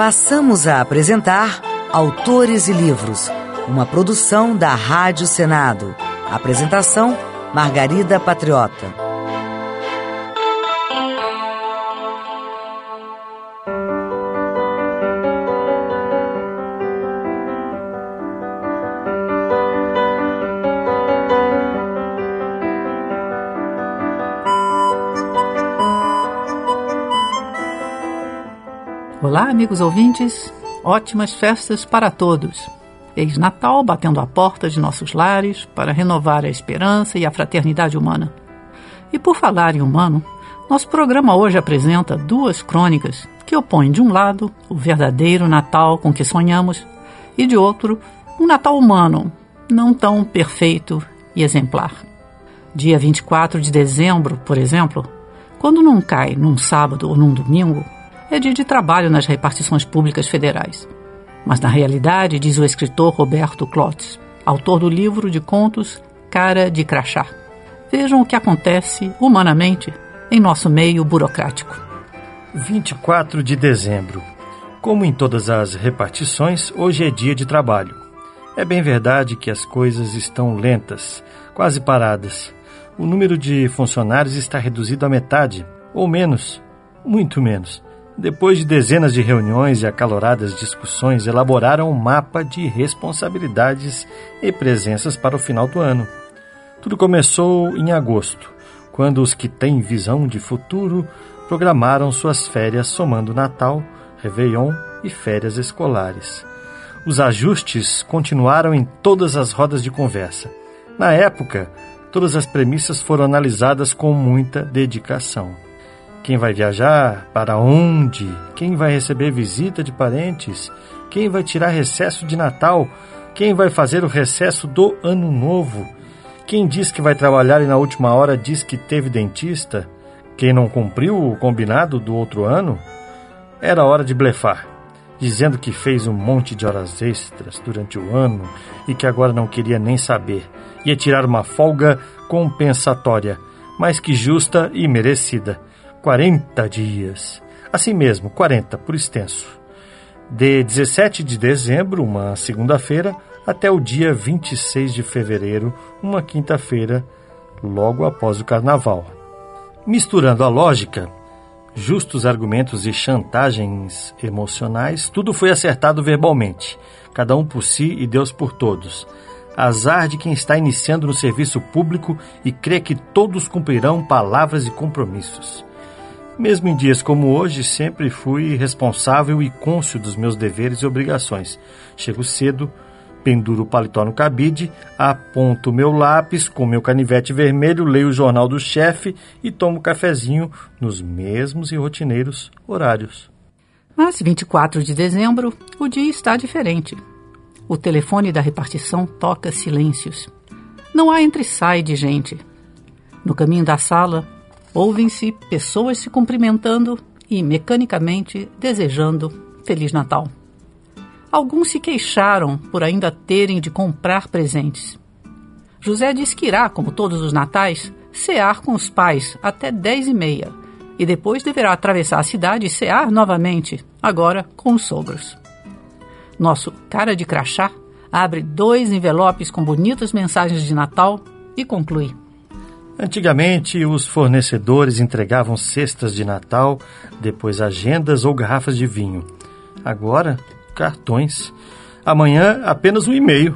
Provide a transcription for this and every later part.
Passamos a apresentar Autores e Livros, uma produção da Rádio Senado. Apresentação, Margarida Patriota. Olá, amigos ouvintes, ótimas festas para todos. Eis Natal batendo a porta de nossos lares para renovar a esperança e a fraternidade humana. E por falar em humano, nosso programa hoje apresenta duas crônicas que opõem de um lado o verdadeiro Natal com que sonhamos e de outro um Natal humano, não tão perfeito e exemplar. Dia 24 de dezembro, por exemplo, quando não cai num sábado ou num domingo, é dia de trabalho nas repartições públicas federais. Mas na realidade, diz o escritor Roberto Clotes, autor do livro de contos Cara de Crachá. Vejam o que acontece, humanamente, em nosso meio burocrático. 24 de dezembro. Como em todas as repartições, hoje é dia de trabalho. É bem verdade que as coisas estão lentas, quase paradas. O número de funcionários está reduzido à metade, ou menos, muito menos. Depois de dezenas de reuniões e acaloradas discussões, elaboraram um mapa de responsabilidades e presenças para o final do ano. Tudo começou em agosto, quando os que têm visão de futuro programaram suas férias somando Natal, Réveillon e férias escolares. Os ajustes continuaram em todas as rodas de conversa. Na época, todas as premissas foram analisadas com muita dedicação. Quem vai viajar? Para onde? Quem vai receber visita de parentes? Quem vai tirar recesso de Natal? Quem vai fazer o recesso do Ano Novo? Quem diz que vai trabalhar e na última hora diz que teve dentista? Quem não cumpriu o combinado do outro ano? Era hora de blefar, dizendo que fez um monte de horas extras durante o ano e que agora não queria nem saber. Ia tirar uma folga compensatória, mais que justa e merecida. 40 dias. Assim mesmo, 40 por extenso. De 17 de dezembro, uma segunda-feira, até o dia 26 de fevereiro, uma quinta-feira, logo após o carnaval. Misturando a lógica, justos argumentos e chantagens emocionais, tudo foi acertado verbalmente, cada um por si e Deus por todos. Azar de quem está iniciando no serviço público e crê que todos cumprirão palavras e compromissos. Mesmo em dias como hoje, sempre fui responsável e cônscio dos meus deveres e obrigações. Chego cedo, penduro o paletó no cabide, aponto meu lápis com meu canivete vermelho, leio o jornal do chefe e tomo cafezinho nos mesmos e rotineiros horários. Mas 24 de dezembro, o dia está diferente. O telefone da repartição toca silêncios. Não há entre-sai de gente. No caminho da sala, ouvem-se pessoas se cumprimentando e, mecanicamente, desejando Feliz Natal. Alguns se queixaram por ainda terem de comprar presentes. José diz que irá, como todos os natais, cear com os pais até 10h30 e depois deverá atravessar a cidade e cear novamente, agora com os sogros. Nosso cara de crachá abre 2 envelopes com bonitas mensagens de Natal e conclui: Antigamente, os fornecedores entregavam cestas de Natal, depois agendas ou garrafas de vinho. Agora, cartões. Amanhã, apenas um e-mail.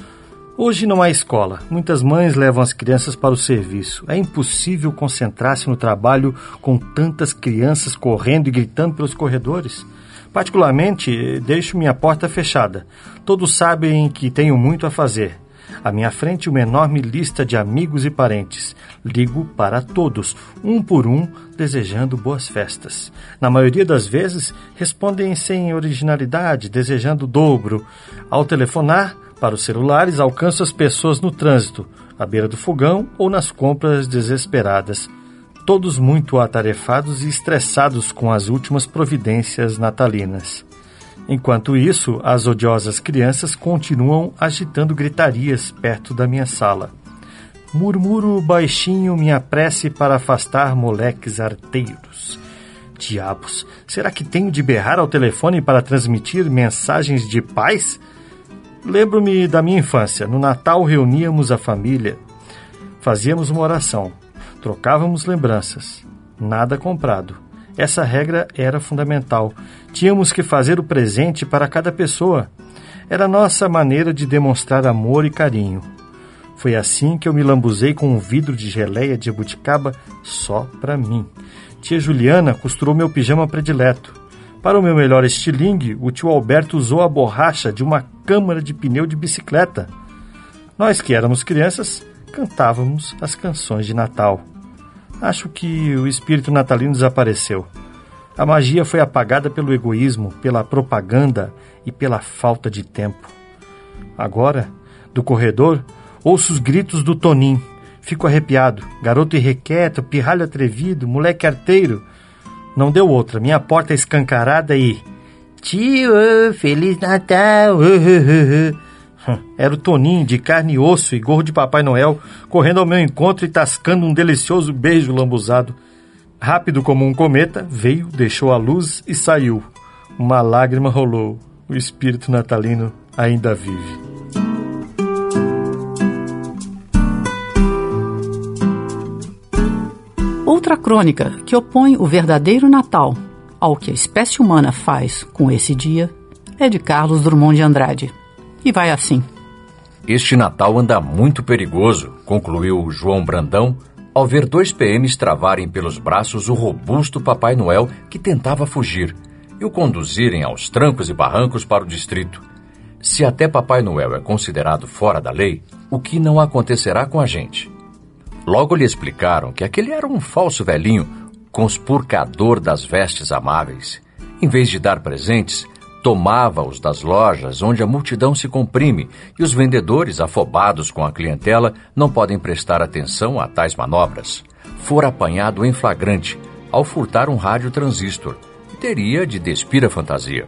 Hoje não há escola. Muitas mães levam as crianças para o serviço. É impossível concentrar-se no trabalho com tantas crianças correndo e gritando pelos corredores. Particularmente, deixo minha porta fechada. Todos sabem que tenho muito a fazer. À minha frente, uma enorme lista de amigos e parentes. Ligo para todos, um por um, desejando boas festas. Na maioria das vezes, respondem sem originalidade, desejando o dobro. Ao telefonar para os celulares, alcanço as pessoas no trânsito, à beira do fogão ou nas compras desesperadas. Todos muito atarefados e estressados com as últimas providências natalinas. Enquanto isso, as odiosas crianças continuam agitando gritarias perto da minha sala. Murmuro baixinho minha prece para afastar moleques arteiros. Diabos, será que tenho de berrar ao telefone para transmitir mensagens de paz? Lembro-me da minha infância. No Natal reuníamos a família, fazíamos uma oração, trocávamos lembranças. Nada comprado. Essa regra era fundamental. Tínhamos que fazer o presente para cada pessoa. Era a nossa maneira de demonstrar amor e carinho. Foi assim que eu me lambuzei com um vidro de geleia de jabuticaba só para mim. Tia Juliana costurou meu pijama predileto. Para o meu melhor estilingue, o tio Alberto usou a borracha de uma câmara de pneu de bicicleta. Nós que éramos crianças, cantávamos as canções de Natal. Acho que o espírito natalino desapareceu. A magia foi apagada pelo egoísmo, pela propaganda e pela falta de tempo. Agora, do corredor, ouço os gritos do Toninho. Fico arrepiado. Garoto irrequieto, pirralho atrevido, moleque arteiro. Não deu outra. Minha porta escancarada e... Tio, Feliz Natal! Era o Toninho, de carne e osso e gorro de Papai Noel, correndo ao meu encontro e tascando um delicioso beijo lambuzado. Rápido como um cometa, veio, deixou a luz e saiu. Uma lágrima rolou. O espírito natalino ainda vive. Outra crônica que opõe o verdadeiro Natal ao que a espécie humana faz com esse dia é de Carlos Drummond de Andrade. E vai assim. Este Natal anda muito perigoso, concluiu João Brandão, ao ver 2 PMs travarem pelos braços o robusto Papai Noel que tentava fugir e o conduzirem aos trancos e barrancos para o distrito. Se até Papai Noel é considerado fora da lei, o que não acontecerá com a gente? Logo lhe explicaram que aquele era um falso velhinho, conspurcador das vestes amáveis. Em vez de dar presentes, tomava-os das lojas onde a multidão se comprime e os vendedores, afobados com a clientela, não podem prestar atenção a tais manobras. Fora apanhado em flagrante ao furtar um rádio transistor e teria de despir a fantasia.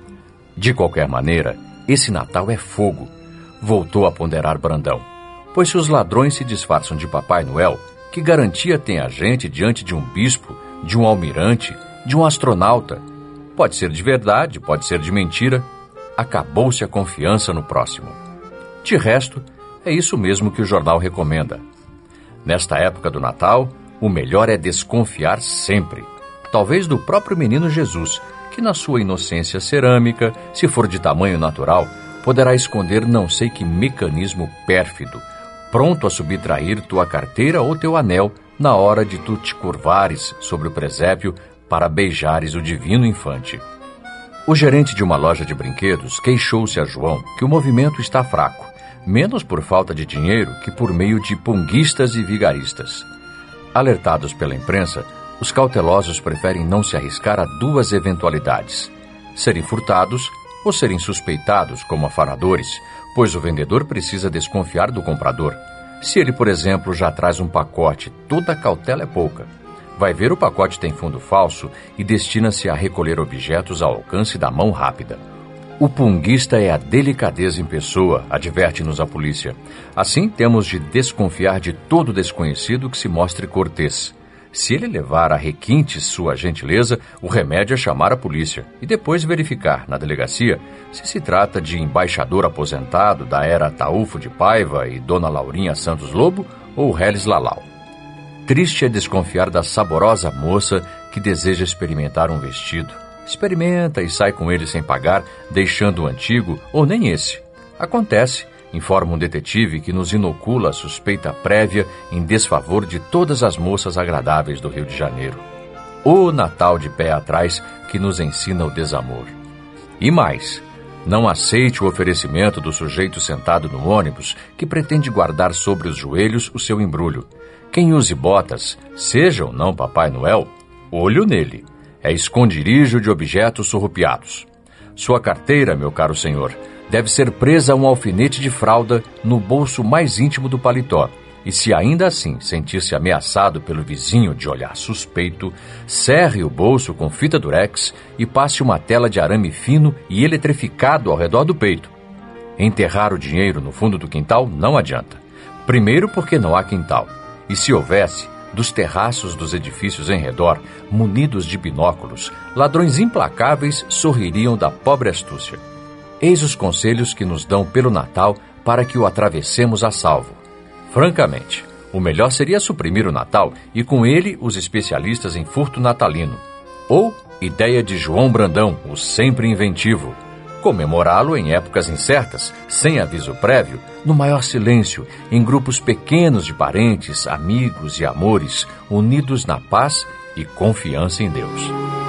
De qualquer maneira, esse Natal é fogo, voltou a ponderar Brandão. Pois se os ladrões se disfarçam de Papai Noel, que garantia tem a gente diante de um bispo, de um almirante, de um astronauta? Pode ser de verdade, pode ser de mentira. Acabou-se a confiança no próximo. De resto, é isso mesmo que o jornal recomenda. Nesta época do Natal, o melhor é desconfiar sempre. Talvez do próprio menino Jesus, que na sua inocência cerâmica, se for de tamanho natural, poderá esconder não sei que mecanismo pérfido, pronto a subtrair tua carteira ou teu anel na hora de tu te curvares sobre o presépio para beijares o divino infante. O gerente de uma loja de brinquedos queixou-se a João que o movimento está fraco, menos por falta de dinheiro que por meio de punguistas e vigaristas. Alertados pela imprensa, os cautelosos preferem não se arriscar a 2 eventualidades: serem furtados ou serem suspeitados como afanadores, pois o vendedor precisa desconfiar do comprador. Se ele, por exemplo, já traz um pacote, toda cautela é pouca. Vai ver, o pacote tem fundo falso e destina-se a recolher objetos ao alcance da mão rápida. O punguista é a delicadeza em pessoa, adverte-nos a polícia. Assim, temos de desconfiar de todo desconhecido que se mostre cortês. Se ele levar a requintes sua gentileza, o remédio é chamar a polícia e depois verificar na delegacia se trata de embaixador aposentado da era Ataúfo de Paiva e Dona Laurinha Santos Lobo ou Reles Lalau. Triste é desconfiar da saborosa moça que deseja experimentar um vestido. Experimenta e sai com ele sem pagar, deixando o antigo ou nem esse. Acontece, informa um detetive que nos inocula a suspeita prévia em desfavor de todas as moças agradáveis do Rio de Janeiro. O Natal de pé atrás que nos ensina o desamor. E mais, não aceite o oferecimento do sujeito sentado no ônibus que pretende guardar sobre os joelhos o seu embrulho. Quem use botas, seja ou não Papai Noel, olho nele. É esconderijo de objetos surrupiados. Sua carteira, meu caro senhor, deve ser presa a um alfinete de fralda no bolso mais íntimo do paletó. E se ainda assim sentir-se ameaçado pelo vizinho de olhar suspeito, cerre o bolso com fita durex e passe uma tela de arame fino e eletrificado ao redor do peito. Enterrar o dinheiro no fundo do quintal não adianta. Primeiro porque não há quintal. E se houvesse, dos terraços dos edifícios em redor, munidos de binóculos, ladrões implacáveis sorririam da pobre astúcia. Eis os conselhos que nos dão pelo Natal para que o atravessemos a salvo. Francamente, o melhor seria suprimir o Natal e com ele os especialistas em furto natalino. Ou, ideia de João Brandão, o sempre inventivo, comemorá-lo em épocas incertas, sem aviso prévio, no maior silêncio, em grupos pequenos de parentes, amigos e amores, unidos na paz e confiança em Deus.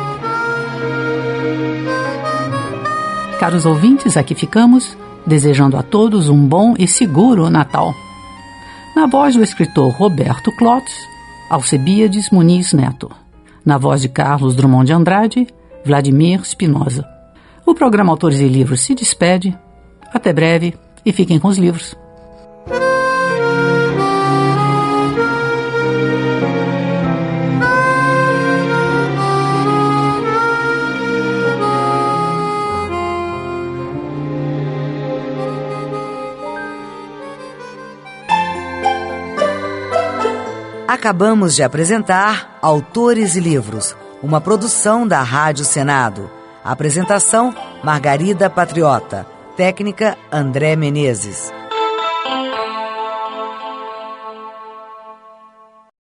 Caros ouvintes, aqui ficamos, desejando a todos um bom e seguro Natal. Na voz do escritor Roberto Clotes, Alcebiades Muniz Neto. Na voz de Carlos Drummond de Andrade, Vladimir Spinoza. O programa Autores e Livros se despede. Até breve e fiquem com os livros. Acabamos de apresentar Autores e Livros, uma produção da Rádio Senado. Apresentação, Margarida Patriota. Técnica, André Menezes.